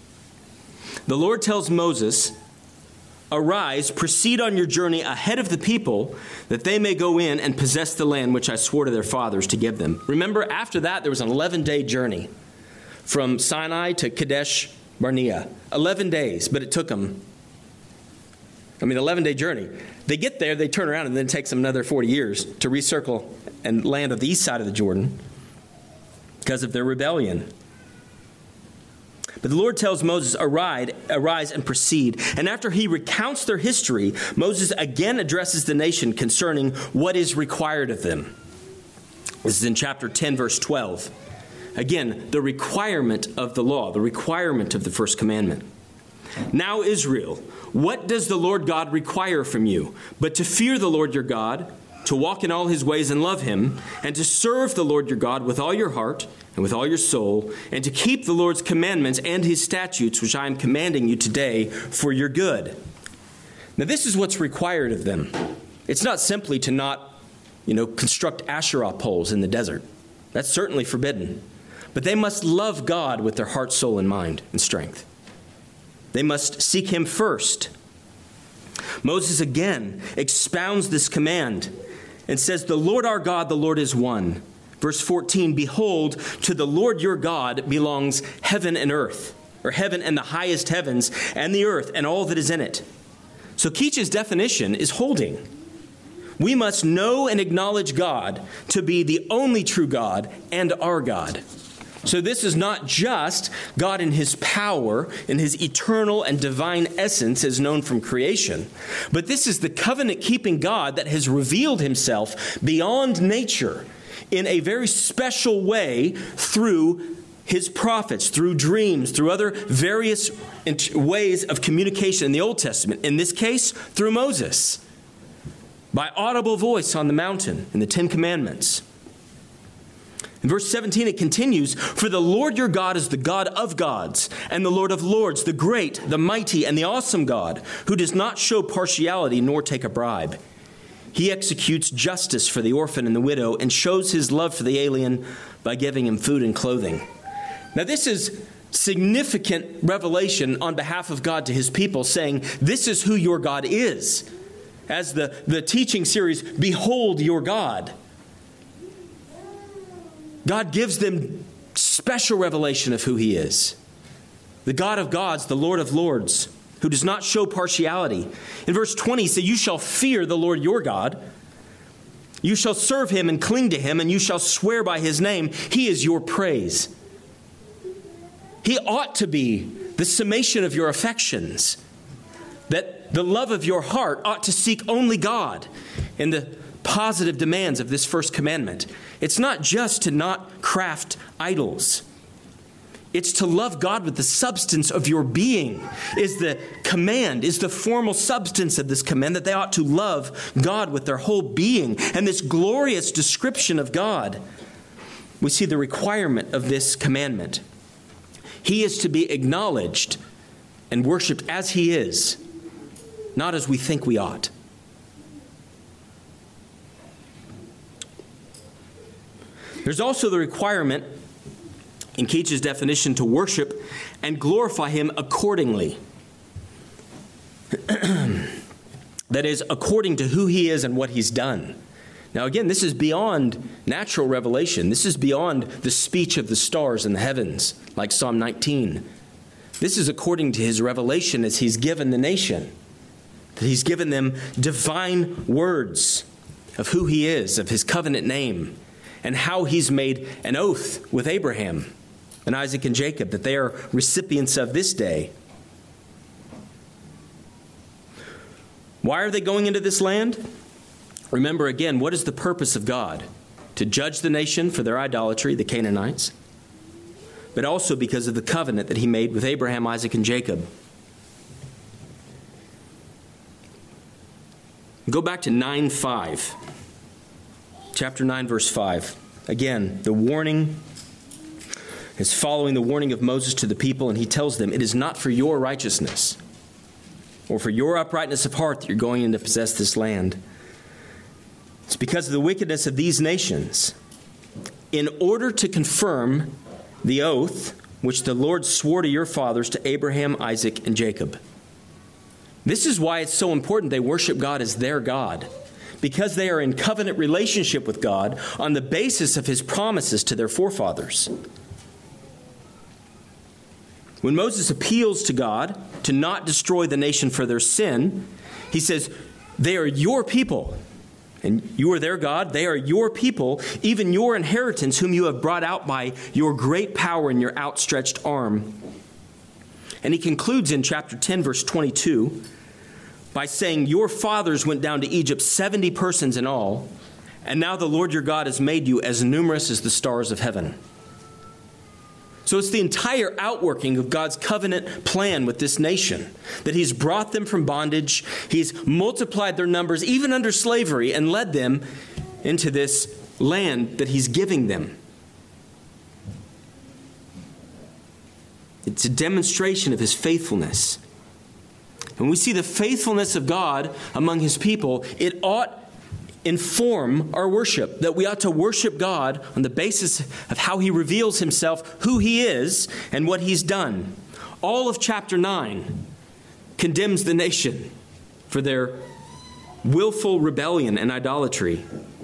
the Lord tells Moses, "Arise, proceed on your journey ahead of the people, that they may go in and possess the land which I swore to their fathers to give them." Remember, after that, there was an eleven-day journey from Sinai to Kadesh Barnea. eleven days, but it took them, I mean, eleven-day journey. They get there, they turn around, and then it takes them another forty years to recircle and land on the east side of the Jordan because of their rebellion. But the Lord tells Moses, arise, arise and proceed. And after he recounts their history, Moses again addresses the nation concerning what is required of them. This is in chapter ten, verse twelve. Again, the requirement of the law, the requirement of the first commandment. "Now, Israel, what does the Lord God require from you? But to fear the Lord your God, to walk in all his ways and love him, and to serve the Lord your God with all your heart and with all your soul, and to keep the Lord's commandments and his statutes, which I am commanding you today for your good." Now, this is what's required of them. It's not simply to not, you know, construct Asherah poles in the desert. That's certainly forbidden. But they must love God with their heart, soul, and mind and strength. They must seek him first. Moses again expounds this command and says, "The Lord our God, the Lord is one." Verse fourteen, "Behold, to the Lord your God belongs heaven and earth," or heaven and the highest heavens, and the earth and all that is in it. So Keach's definition is holding. We must know and acknowledge God to be the only true God and our God. So this is not just God in his power, in his eternal and divine essence as known from creation, but this is the covenant-keeping God that has revealed himself beyond nature in a very special way through his prophets, through dreams, through other various ways of communication in the Old Testament. In this case, through Moses, by audible voice on the mountain in the Ten Commandments. In verse seventeen, it continues, "For the Lord your God is the God of gods and the Lord of lords, the great, the mighty, and the awesome God, who does not show partiality nor take a bribe. He executes justice for the orphan and the widow and shows his love for the alien by giving him food and clothing." Now, this is significant revelation on behalf of God to his people, saying, this is who your God is. As the, the teaching series, "Behold your God." God gives them special revelation of who he is. The God of gods, the Lord of lords, who does not show partiality. In verse twenty, he says, "You shall fear the Lord your God. You shall serve him and cling to him, and you shall swear by his name. He is your praise." He ought to be the summation of your affections. That the love of your heart ought to seek only God in the positive demands of this first commandment. It's not just to not craft idols. It's to love God with the substance of your being is the command, is the formal substance of this command, that they ought to love God with their whole being. And this glorious description of God, we see the requirement of this commandment. He is to be acknowledged and worshiped as he is, not as we think we ought. There's also the requirement, in Keach's definition, to worship and glorify him accordingly. That is, according to who he is and what he's done. Now again, this is beyond natural revelation. This is beyond the speech of the stars in the heavens, like Psalm nineteen. This is according to his revelation as he's given the nation. That he's given them divine words of who he is, of his covenant name, and how he's made an oath with Abraham and Isaac and Jacob, that they are recipients of this day. Why are they going into this land? Remember again, what is the purpose of God? To judge the nation for their idolatry, the Canaanites, but also because of the covenant that he made with Abraham, Isaac, and Jacob. Go back to nine five. Chapter nine, verse five. Again, the warning is following the warning of Moses to the people, and he tells them, it is not for your righteousness or for your uprightness of heart that you're going in to possess this land. It's because of the wickedness of these nations, in order to confirm the oath which the Lord swore to your fathers, to Abraham, Isaac, and Jacob. This is why it's so important they worship God as their God, because they are in covenant relationship with God on the basis of his promises to their forefathers. When Moses appeals to God to not destroy the nation for their sin, he says, they are your people, and you are their God. They are your people, even your inheritance, whom you have brought out by your great power and your outstretched arm. And he concludes in chapter ten, verse twenty-two, by saying, your fathers went down to Egypt, seventy persons in all, and now the Lord your God has made you as numerous as the stars of heaven. So it's the entire outworking of God's covenant plan with this nation, that he's brought them from bondage, he's multiplied their numbers, even under slavery, and led them into this land that he's giving them. It's a demonstration of his faithfulness. When we see the faithfulness of God among his people, it ought inform our worship, that we ought to worship God on the basis of how he reveals himself, who he is, and what he's done. All of chapter nine condemns the nation for their willful rebellion and idolatry.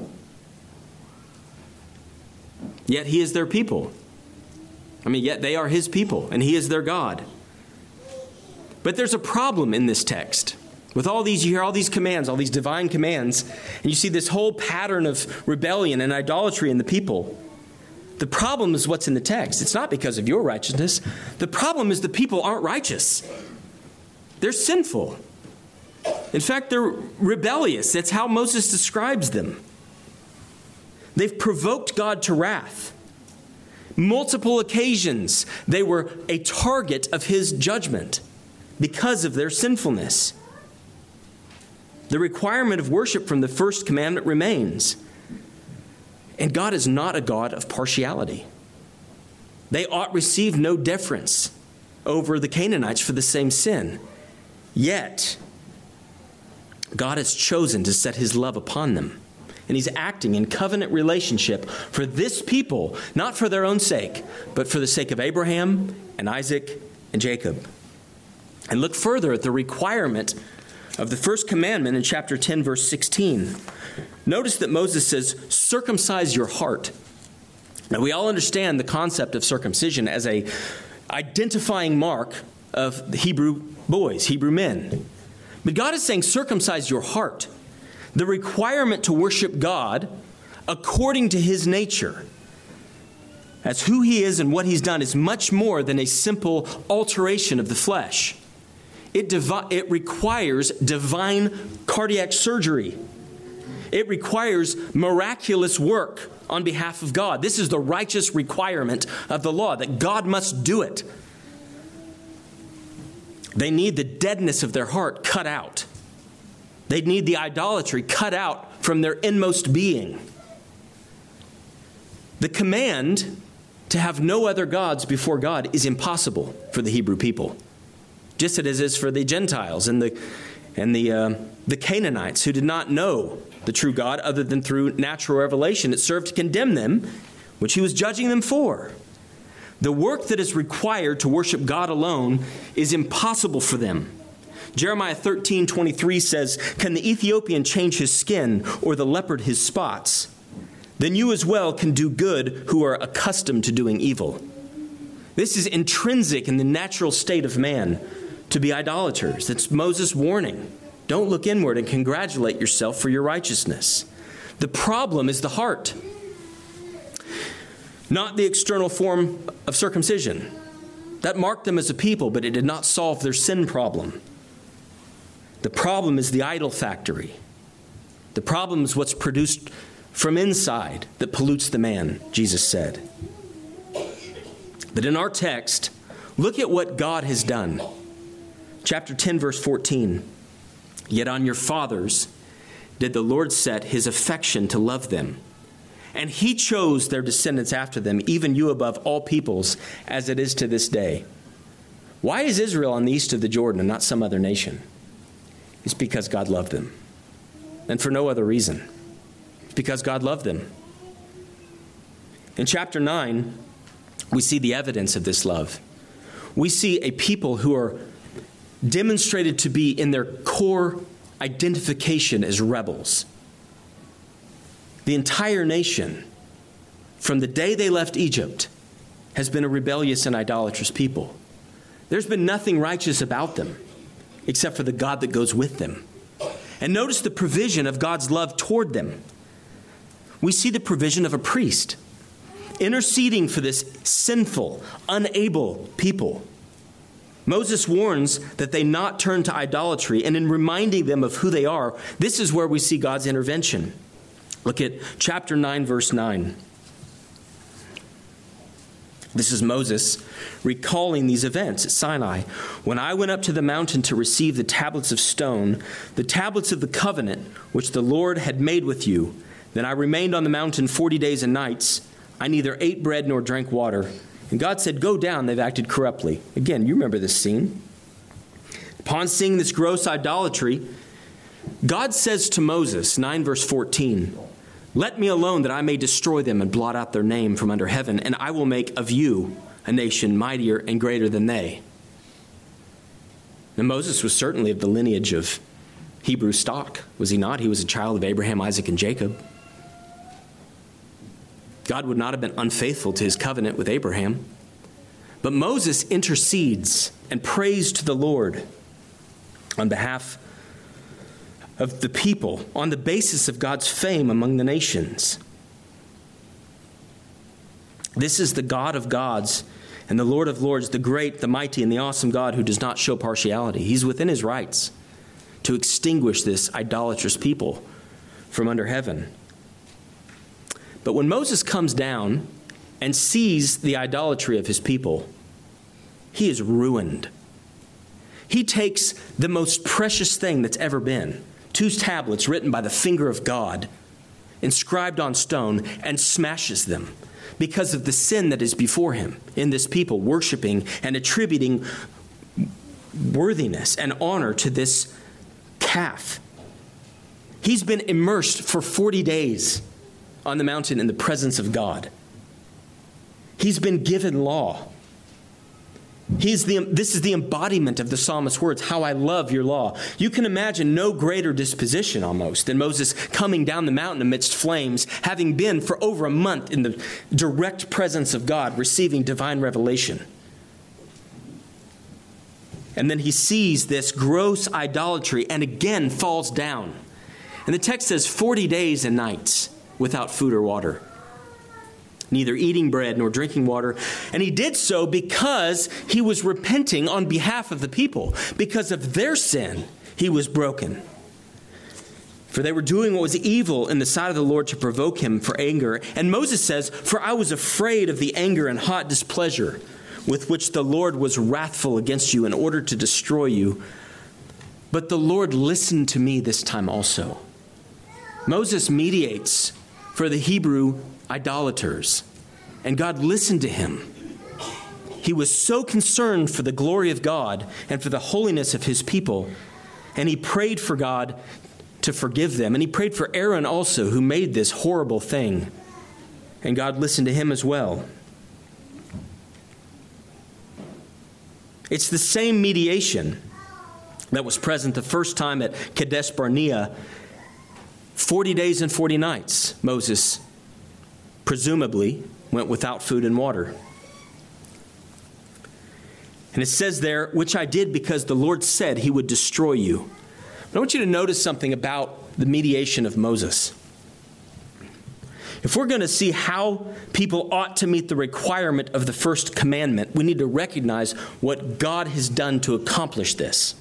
Yet he is their people. I mean, yet they are his people, and he is their God. But there's a problem in this text. With all these, you hear all these commands, all these divine commands, and you see this whole pattern of rebellion and idolatry in the people. The problem is what's in the text. It's not because of your righteousness. The problem is the people aren't righteous. They're sinful. In fact, they're rebellious. That's how Moses describes them. They've provoked God to wrath. Multiple occasions, they were a target of his judgment because of their sinfulness. The requirement of worship from the first commandment remains. And God is not a God of partiality. They ought receive no deference over the Canaanites for the same sin. Yet, God has chosen to set his love upon them. And he's acting in covenant relationship for this people, not for their own sake, but for the sake of Abraham and Isaac and Jacob. And look further at the requirement of the first commandment in chapter ten, verse sixteen. Notice that Moses says, circumcise your heart. Now, we all understand the concept of circumcision as a identifying mark of the Hebrew boys, Hebrew men. But God is saying, circumcise your heart. The requirement to worship God according to his nature, as who he is and what he's done, is much more than a simple alteration of the flesh. It, devi- it requires divine cardiac surgery. It requires miraculous work on behalf of God. This is the righteous requirement of the law, that God must do it. They need the deadness of their heart cut out. They need the idolatry cut out from their inmost being. The command to have no other gods before God is impossible for the Hebrew people, just as it is for the Gentiles and the and the uh, the Canaanites, who did not know the true God other than through natural revelation. It served to condemn them, which he was judging them for. The work that is required to worship God alone is impossible for them. Jeremiah thirteen twenty-three says, can the Ethiopian change his skin, or the leopard his spots? Then you as well can do good who are accustomed to doing evil. This is intrinsic in the natural state of man, to be idolaters. That's Moses' warning. Don't look inward and congratulate yourself for your righteousness. The problem is the heart, not the external form of circumcision. That marked them as a people, but it did not solve their sin problem. The problem is the idol factory. The problem is what's produced from inside that pollutes the man, Jesus said. But in our text, look at what God has done. Chapter ten, verse fourteen. Yet on your fathers did the Lord set his affection to love them. And he chose their descendants after them, even you above all peoples, as it is to this day. Why is Israel on the east of the Jordan and not some other nation? It's because God loved them, and for no other reason. It's because God loved them. In chapter nine, we see the evidence of this love. We see a people who are demonstrated to be in their core identification as rebels. The entire nation, from the day they left Egypt, has been a rebellious and idolatrous people. There's been nothing righteous about them except for the God that goes with them. And notice the provision of God's love toward them. We see the provision of a priest interceding for this sinful, unable people. Moses warns that they not turn to idolatry, and in reminding them of who they are, this is where we see God's intervention. Look at chapter nine, verse nine. This is Moses recalling these events at Sinai. When I went up to the mountain to receive the tablets of stone, the tablets of the covenant which the Lord had made with you, then I remained on the mountain forty days and nights. I neither ate bread nor drank water. And God said, go down, they've acted corruptly. Again, you remember this scene. Upon seeing this gross idolatry, God says to Moses, nine verse fourteen, let me alone that I may destroy them and blot out their name from under heaven, and I will make of you a nation mightier and greater than they. Now Moses was certainly of the lineage of Hebrew stock, was he not? He was a child of Abraham, Isaac, and Jacob. God would not have been unfaithful to his covenant with Abraham. But Moses intercedes and prays to the Lord on behalf of the people, on the basis of God's fame among the nations. This is the God of gods and the Lord of lords, the great, the mighty, and the awesome God who does not show partiality. He's within his rights to extinguish this idolatrous people from under heaven. But when Moses comes down and sees the idolatry of his people, he is ruined. He takes the most precious thing that's ever been, two tablets written by the finger of God, inscribed on stone, and smashes them because of the sin that is before him in this people, worshiping and attributing worthiness and honor to this calf. He's been immersed for forty days on the mountain in the presence of God. He's been given law. He's the, this is the embodiment of the psalmist's words, how I love your law. You can imagine no greater disposition almost than Moses coming down the mountain amidst flames, having been for over a month in the direct presence of God, receiving divine revelation. And then he sees this gross idolatry and again falls down. And the text says forty days and nights without food or water, neither eating bread nor drinking water. And he did so because he was repenting on behalf of the people. Because of their sin, he was broken. For they were doing what was evil in the sight of the Lord to provoke him for anger. And Moses says, for I was afraid of the anger and hot displeasure with which the Lord was wrathful against you in order to destroy you. But the Lord listened to me this time also. Moses mediates for the Hebrew idolaters, and God listened to him. He was so concerned for the glory of God and for the holiness of his people, and he prayed for God to forgive them, and he prayed for Aaron also, who made this horrible thing, and God listened to him as well. It's the same mediation that was present the first time at Kadesh Barnea. Forty days and forty nights, Moses presumably went without food and water. And it says there, which I did because the Lord said he would destroy you. But I want you to notice something about the mediation of Moses. If we're going to see how people ought to meet the requirement of the first commandment, we need to recognize what God has done to accomplish this.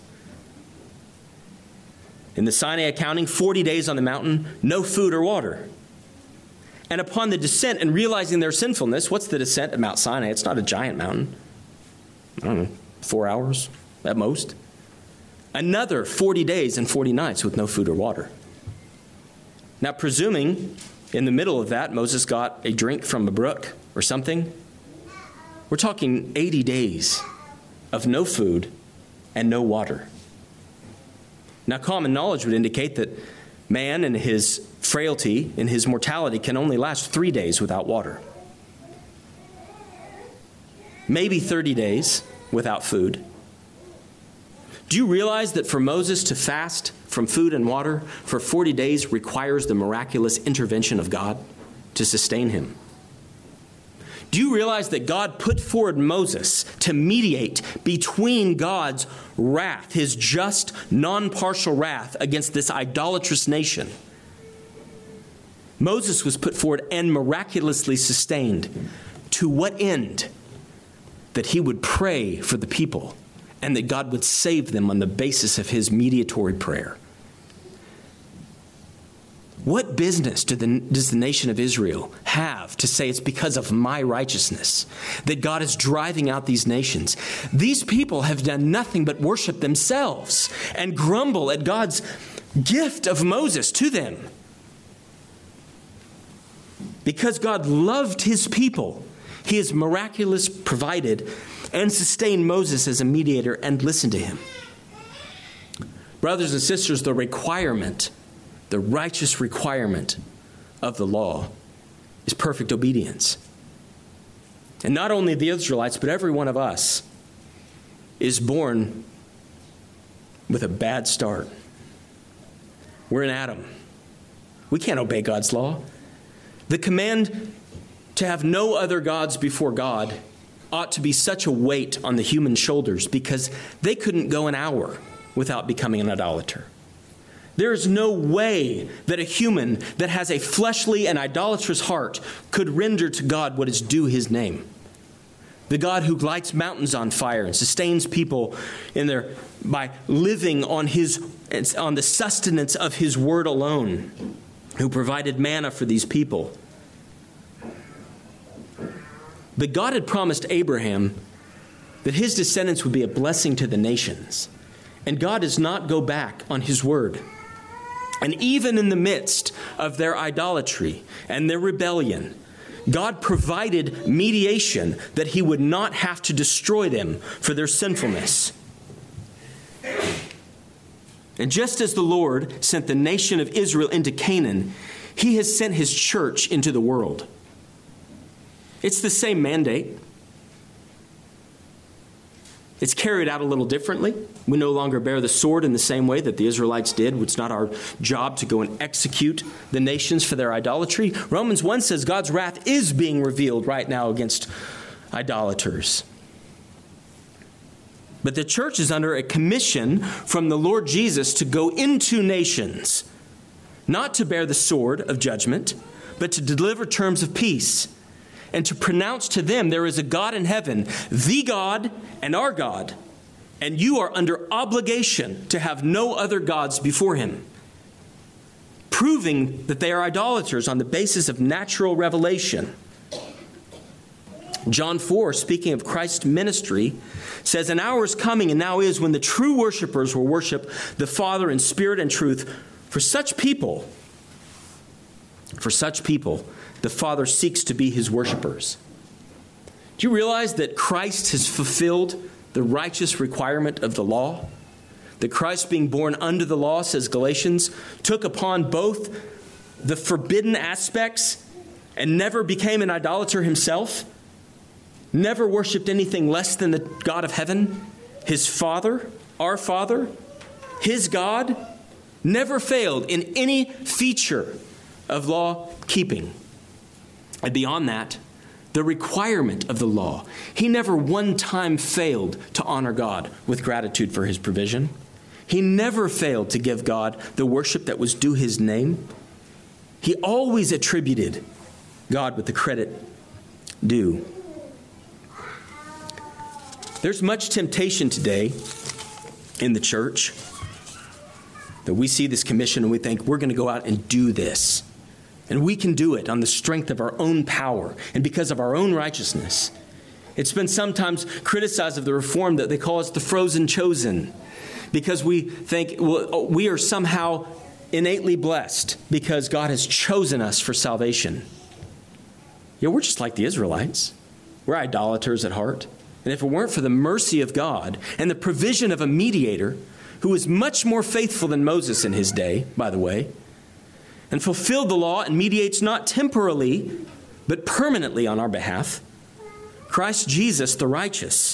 In the Sinai accounting, forty days on the mountain, no food or water. And upon the descent and realizing their sinfulness, what's the descent at Mount Sinai? It's not a giant mountain. I don't know, four hours at most. Another forty days and forty nights with no food or water. Now, presuming in the middle of that, Moses got a drink from a brook or something, we're talking eighty days of no food and no water. Now, common knowledge would indicate that man in his frailty, in his mortality, can only last three days without water. Maybe thirty days without food. Do you realize that for Moses to fast from food and water for forty days requires the miraculous intervention of God to sustain him? Do you realize that God put forward Moses to mediate between God's wrath, his just, non-partial wrath against this idolatrous nation? Moses was put forward and miraculously sustained. To what end? That he would pray for the people and that God would save them on the basis of his mediatory prayer. What business do the, does the nation of Israel have to say it's because of my righteousness that God is driving out these nations? These people have done nothing but worship themselves and grumble at God's gift of Moses to them. Because God loved his people, he has miraculously provided and sustained Moses as a mediator and listened to him. Brothers and sisters, the requirement The righteous requirement of the law is perfect obedience. And not only the Israelites, but every one of us is born with a bad start. We're in Adam. We can't obey God's law. The command to have no other gods before God ought to be such a weight on the human shoulders because they couldn't go an hour without becoming an idolater. There is no way that a human that has a fleshly and idolatrous heart could render to God what is due his name. The God who lights mountains on fire and sustains people in their by living on his on the sustenance of his word alone, who provided manna for these people. But God had promised Abraham that his descendants would be a blessing to the nations. And God does not go back on his word. And even in the midst of their idolatry and their rebellion, God provided mediation that he would not have to destroy them for their sinfulness. And just as the Lord sent the nation of Israel into Canaan, he has sent his church into the world. It's the same mandate. It's carried out a little differently. We no longer bear the sword in the same way that the Israelites did. It's not our job to go and execute the nations for their idolatry. Romans one says God's wrath is being revealed right now against idolaters. But the church is under a commission from the Lord Jesus to go into nations, not to bear the sword of judgment, but to deliver terms of peace, and to pronounce to them there is a God in heaven, the God and our God, and you are under obligation to have no other gods before him, proving that they are idolaters on the basis of natural revelation. John four, speaking of Christ's ministry, says, an hour is coming and now is when the true worshipers will worship the Father in spirit and truth. For such people, for such people, the Father seeks to be his worshipers. Do you realize that Christ has fulfilled the righteous requirement of the law? That Christ, being born under the law, says Galatians, took upon both the forbidden aspects and never became an idolater himself, never worshiped anything less than the God of heaven, his Father, our Father, his God, never failed in any feature of law keeping. And beyond that, the requirement of the law. He never one time failed to honor God with gratitude for his provision. He never failed to give God the worship that was due his name. He always attributed God with the credit due. There's much temptation today in the church that we see this commission and we think we're going to go out and do this. And we can do it on the strength of our own power and because of our own righteousness. It's been sometimes criticized of the Reformed that they call us the frozen chosen because we think well, we are somehow innately blessed because God has chosen us for salvation. Yeah, we're just like the Israelites. We're idolaters at heart. And if it weren't for the mercy of God and the provision of a mediator who was much more faithful than Moses in his day, by the way, and fulfilled the law and mediates not temporarily, but permanently on our behalf. Christ Jesus, the righteous.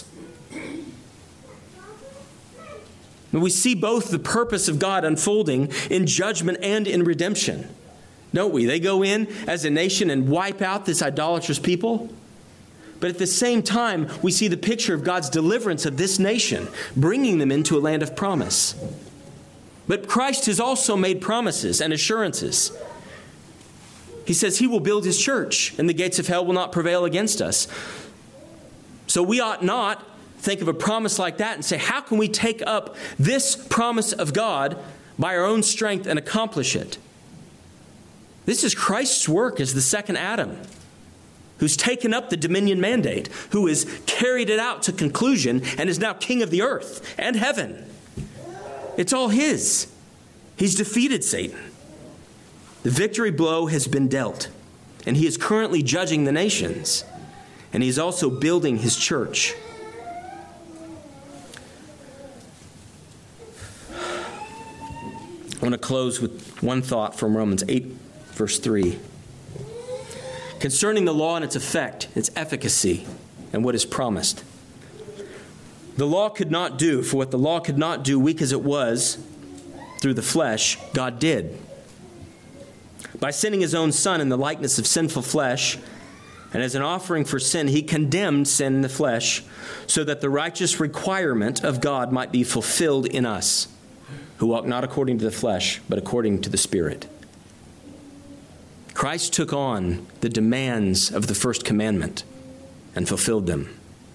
And we see both the purpose of God unfolding in judgment and in redemption, don't we? They go in as a nation and wipe out this idolatrous people. But at the same time, we see the picture of God's deliverance of this nation, bringing them into a land of promise. But Christ has also made promises and assurances. He says he will build his church, and the gates of hell will not prevail against us. So we ought not think of a promise like that and say, how can we take up this promise of God by our own strength and accomplish it? This is Christ's work as the second Adam, who's taken up the dominion mandate, who has carried it out to conclusion and is now king of the earth and heaven. It's all his. He's defeated Satan. The victory blow has been dealt, and he is currently judging the nations, and he's also building his church. I want to close with one thought from Romans eight, verse three. Concerning the law and its effect, its efficacy, and what is promised. The law could not do, for what the law could not do, weak as it was, through the flesh, God did. By sending his own Son in the likeness of sinful flesh, and as an offering for sin, he condemned sin in the flesh, so that the righteous requirement of God might be fulfilled in us, who walk not according to the flesh, but according to the Spirit. Christ took on the demands of the first commandment and fulfilled them.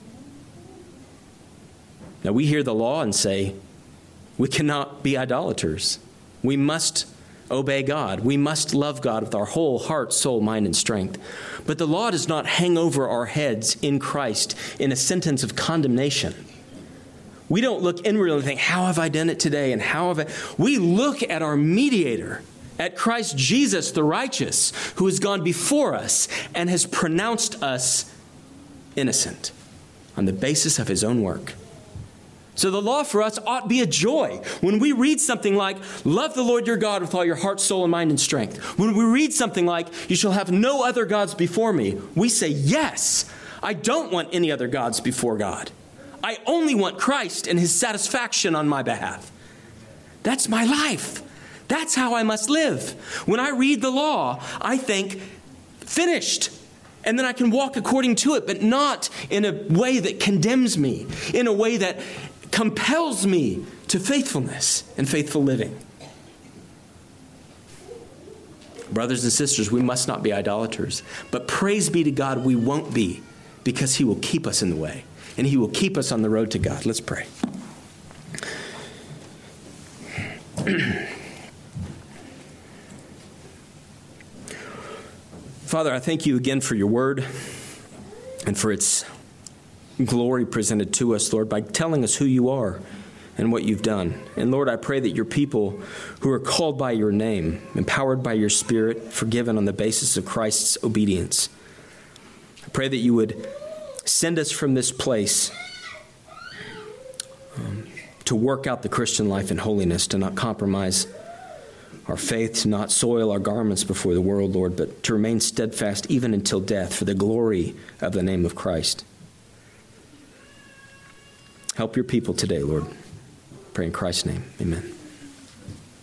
Now we hear the law and say, we cannot be idolaters. We must obey God. We must love God with our whole heart, soul, mind, and strength. But the law does not hang over our heads in Christ in a sentence of condemnation. We don't look inwardly and think, how have I done it today? And how have I... We look at our mediator, at Christ Jesus, the righteous, who has gone before us and has pronounced us innocent on the basis of his own work. So the law for us ought to be a joy. When we read something like, love the Lord your God with all your heart, soul, and mind and strength. When we read something like, you shall have no other gods before me, we say, yes, I don't want any other gods before God. I only want Christ and his satisfaction on my behalf. That's my life. That's how I must live. When I read the law, I think, finished. And then I can walk according to it, but not in a way that condemns me, in a way that compels me to faithfulness and faithful living. Brothers and sisters, we must not be idolaters, but praise be to God, we won't be, because he will keep us in the way, and he will keep us on the road to God. Let's pray. Father, I thank you again for your word and for its glory presented to us, Lord, by telling us who you are and what you've done. And Lord, I pray that your people who are called by your name, empowered by your Spirit, forgiven on the basis of Christ's obedience, I pray that you would send us from this place um, to work out the Christian life in holiness, to not compromise our faith, to not soil our garments before the world, Lord, but to remain steadfast even until death for the glory of the name of Christ. Help your people today, Lord. Pray in Christ's name. Amen.